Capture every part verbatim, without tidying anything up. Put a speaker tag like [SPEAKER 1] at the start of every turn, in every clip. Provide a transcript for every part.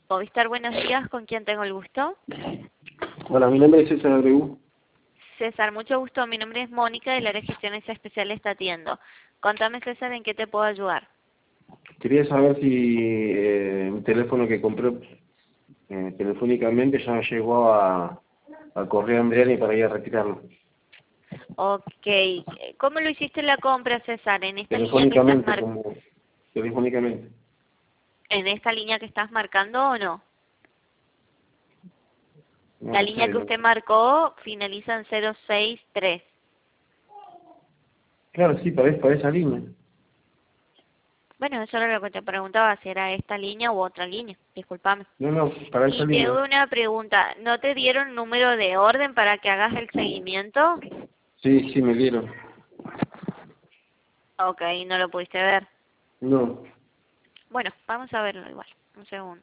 [SPEAKER 1] Movistar, buenos días, ¿con quién tengo el gusto?
[SPEAKER 2] Hola, mi nombre es César Abreu.
[SPEAKER 1] César, mucho gusto, mi nombre es Mónica del área de gestiones especiales está atiendo. Contame, César, ¿en qué te puedo ayudar?
[SPEAKER 2] Quería saber si eh, el teléfono que compré eh, telefónicamente ya me llegó a, a Correo Andriani para ir a retirarlo.
[SPEAKER 1] Ok, ¿cómo lo hiciste la compra, César? ¿En esta línea que estás
[SPEAKER 2] Telefónicamente,
[SPEAKER 1] mar...
[SPEAKER 2] como telefónicamente.
[SPEAKER 1] ¿En esta línea que estás marcando o no?
[SPEAKER 2] No
[SPEAKER 1] La
[SPEAKER 2] lo
[SPEAKER 1] línea
[SPEAKER 2] sé,
[SPEAKER 1] que
[SPEAKER 2] no.
[SPEAKER 1] usted marcó finaliza en cero seis tres.
[SPEAKER 2] Claro, sí, para, para esa línea.
[SPEAKER 1] Bueno, eso era lo que te preguntaba, si era esta línea u otra línea, discúlpame.
[SPEAKER 2] No, no, para esa
[SPEAKER 1] Y te
[SPEAKER 2] línea.
[SPEAKER 1] hago una pregunta, ¿no te dieron número de orden para que hagas el seguimiento?
[SPEAKER 2] Sí, sí, me dieron.
[SPEAKER 1] Ok, no lo pudiste ver.
[SPEAKER 2] No.
[SPEAKER 1] Bueno, vamos a verlo igual, un segundo.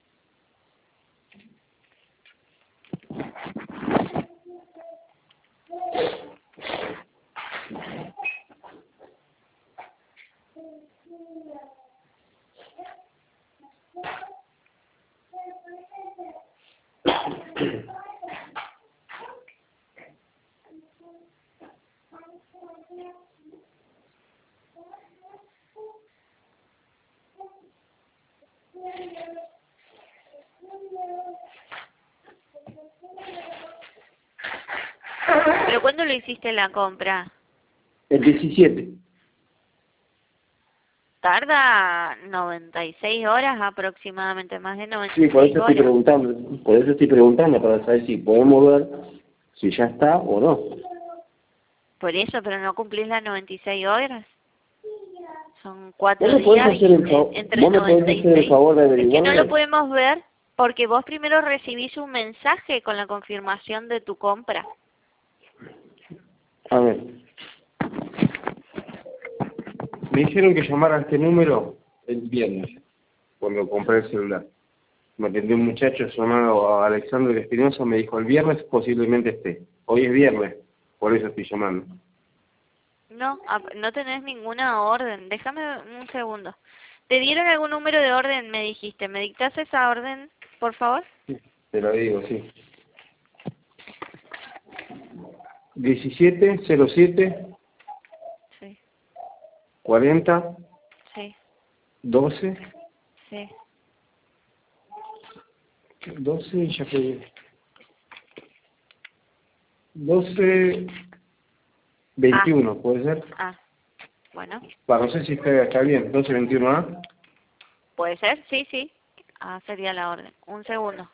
[SPEAKER 1] ¿Pero cuándo lo hiciste la compra?
[SPEAKER 2] El diecisiete.
[SPEAKER 1] Tarda noventa y seis horas aproximadamente, más de
[SPEAKER 2] Sí, por eso
[SPEAKER 1] noventa y seis
[SPEAKER 2] estoy
[SPEAKER 1] horas.
[SPEAKER 2] preguntando. Por eso estoy preguntando, para saber si podemos ver si ya está o no.
[SPEAKER 1] Por eso, pero no cumplís las noventa y seis horas. Son cuatro
[SPEAKER 2] ¿Vos me podés
[SPEAKER 1] días
[SPEAKER 2] hacer
[SPEAKER 1] y
[SPEAKER 2] el,
[SPEAKER 1] en-
[SPEAKER 2] fa-
[SPEAKER 1] entre
[SPEAKER 2] ¿Vos me podés
[SPEAKER 1] noventa y
[SPEAKER 2] hacer el
[SPEAKER 1] seis.
[SPEAKER 2] favor de
[SPEAKER 1] Es que no lo
[SPEAKER 2] averiguarme?
[SPEAKER 1] podemos ver porque vos primero recibís un mensaje con la confirmación de tu compra.
[SPEAKER 2] A ver. Me dijeron que llamara a este número el viernes, cuando compré el celular. Me atendió un muchacho llamado Alexander Espinosa, me dijo el viernes posiblemente esté. Hoy es viernes, por eso estoy llamando.
[SPEAKER 1] No, ap- no tenés ninguna orden. Déjame un segundo. ¿Te dieron algún número de orden? Me dijiste. ¿Me dictas esa orden, por favor?
[SPEAKER 2] Te lo digo, sí. diecisiete cero siete
[SPEAKER 1] Sí,
[SPEAKER 2] cuarenta
[SPEAKER 1] sí,
[SPEAKER 2] doce
[SPEAKER 1] sí.
[SPEAKER 2] doce ya fue. doce
[SPEAKER 1] Ah,
[SPEAKER 2] veintiuno, ¿puede ser?
[SPEAKER 1] ah, bueno.
[SPEAKER 2] Para, no sé si está, está bien. doce veintiuno A.
[SPEAKER 1] ¿Puede ser? Sí, sí. Ah, sería la orden. Un segundo.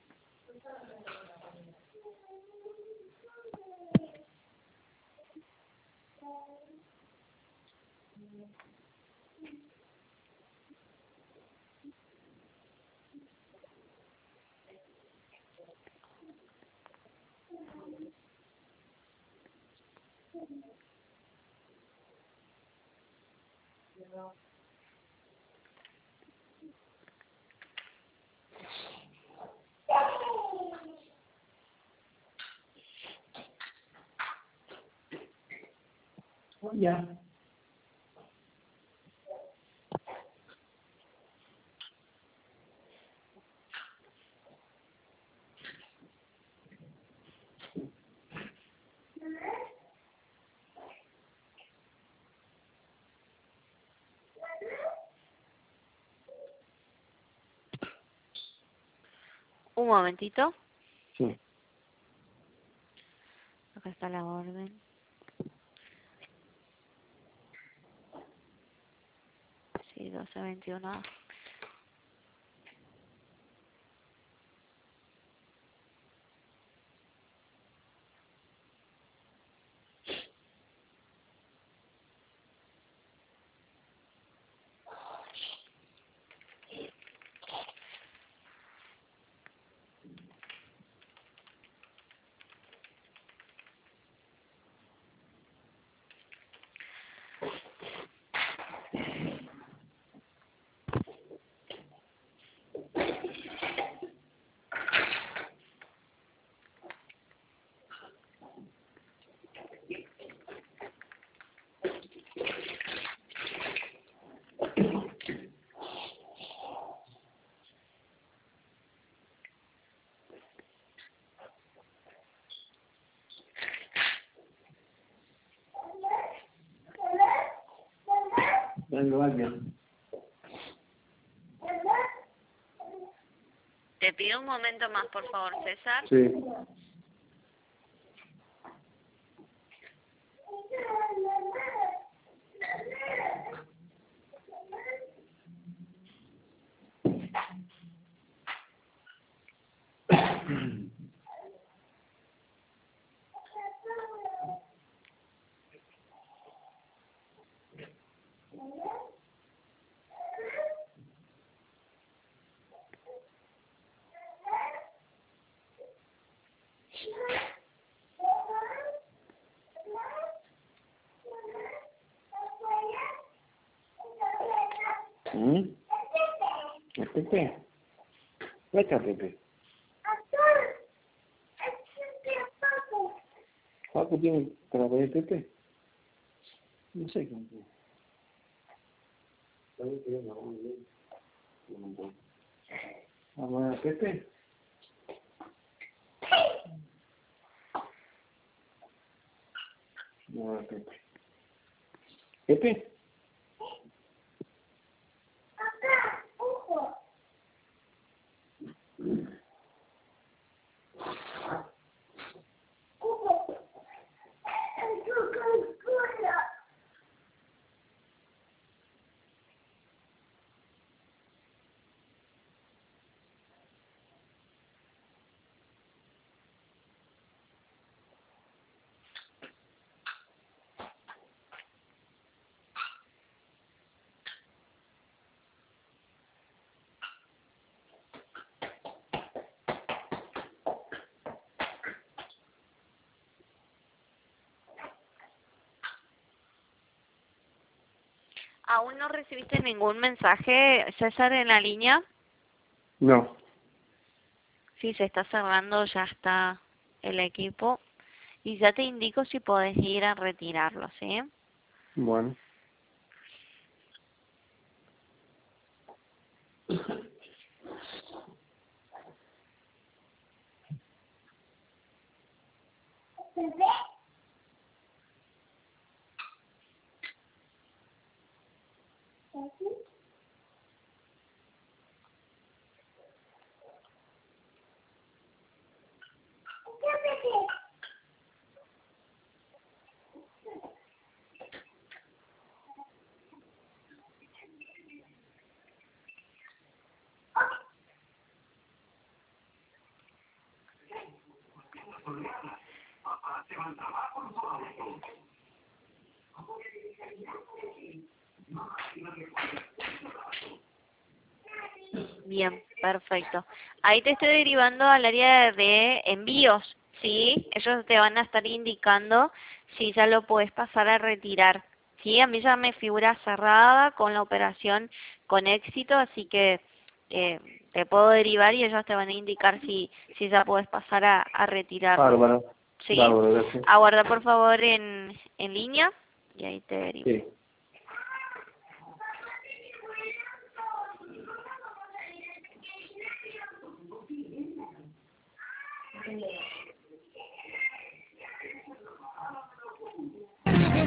[SPEAKER 2] Ya.
[SPEAKER 1] Un momentito.
[SPEAKER 2] Sí.
[SPEAKER 1] Acá está la orden. Sí, doce veintiuno.
[SPEAKER 2] Algo, alguien.
[SPEAKER 1] Te pido un momento más, por favor, César.
[SPEAKER 2] Sí. ¿Mm? ¿Es Pepe? ¿Dónde está Pepe? ¿Paco tiene para ver Pepe? No sé cómo. ¿Vamos a ver a Pepe? Vamos a ver a Pepe. ¿Pepe?
[SPEAKER 1] ¿Aún no recibiste ningún mensaje, César, en la línea?
[SPEAKER 2] No.
[SPEAKER 1] Sí, se está cerrando, ya está el equipo. Y ya te indico si podés ir a retirarlo, ¿sí?
[SPEAKER 2] Bueno.
[SPEAKER 1] Bien, perfecto. Ahí te estoy derivando al área de envíos, ¿sí? Ellos te van a estar indicando si ya lo puedes pasar a retirar, ¿sí? A mí ya me figura cerrada con la operación con éxito, así que eh, te puedo derivar y ellos te van a indicar si, si ya puedes pasar a, a retirarlo.
[SPEAKER 2] Bárbaro.
[SPEAKER 1] ¿Sí?
[SPEAKER 2] Bárbaro, gracias.
[SPEAKER 1] Aguarda por favor en, en línea y ahí te derivo.
[SPEAKER 2] Sí.